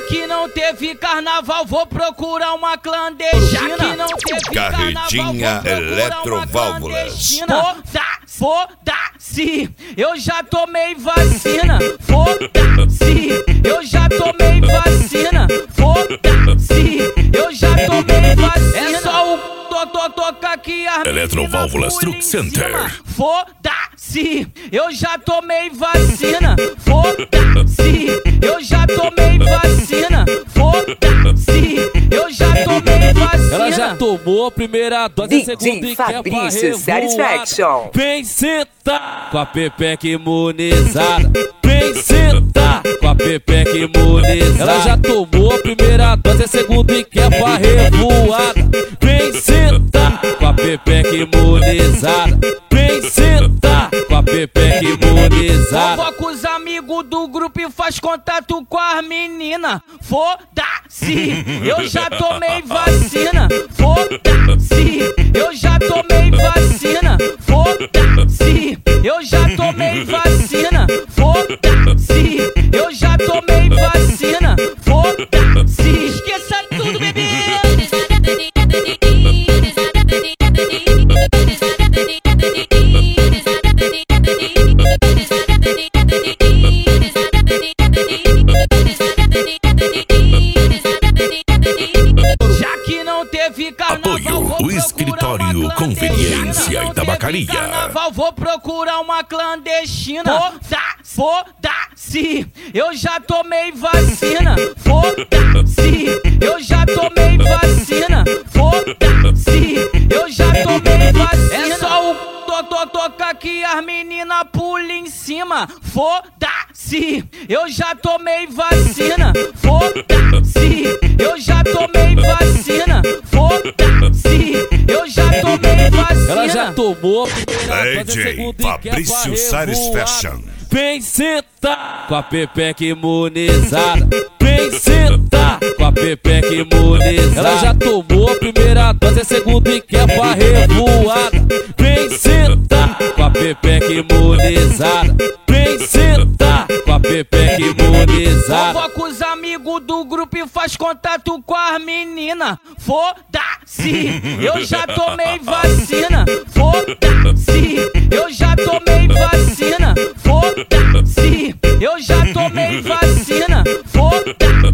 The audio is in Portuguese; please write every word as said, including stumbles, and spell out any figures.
que não teve carnaval, vou procurar uma clandestina. Já que não teve Carretinha Eletroválvulas. Foda-se, foda-se, eu já tomei vacina. Foda-se, eu já tomei vacina. Foda-se, eu já tomei vacina. É só o toca que a Eletroválvulas Truck Center. Foda-se, eu já tomei vacina. Foda-se, eu já tomei vacina. Foda-se, eu já tomei vacina. Ela já tomou a primeira dose, a segunda e quer pra Satisfaction. Vem sentar com a pepeca imunizada. Vem sentar com a pepeca imunizada. Ela já tomou a primeira dose, a segunda e quer pra revoada. Vem sentar com a pepeca imunizada. Vem sentar com a pepeca imunizada. Convoca os amigos do grupo e faz contato com as meninas. Foda-se, eu já tomei vacina. Foda-se, eu já tomei vacina. Foda-se, eu já tomei vacina. Foda-se, eu já tomei vacina. Foda-se, esqueça tudo, bebê. Já que não teve carnaval, apoio o Escritório Conveniência e Tabacaria. Carnaval, vou procurar uma clandestina. Foda-se, foda-se, eu já tomei vacina. Foda-se, eu já tomei vacina. Foda-se, eu já tomei vacina. É só o toca que as meninas pulam em cima. Foda-se, eu já tomei vacina. Foda-se, eu já tomei vacina. Foda-se, eu já tomei vacina. Ela já tomou a primeira dose, a D J segunda e quer Fabrício pra Satisfaction. Vem sentar com a pepeca imunizada. Vem sentar com a pepeca imunizada. Ela já tomou a primeira dose, a segunda e quer pra revoada. Vem sentar com a pepeca imunizada. Vem sentar com a pepeca imunizada. Convoca os amigos do grupo e faz contato com as meninas. Foda-se, eu já tomei vacina. Foda-se, eu já tomei vacina. Foda-se, eu já tomei vacina. Foda-se.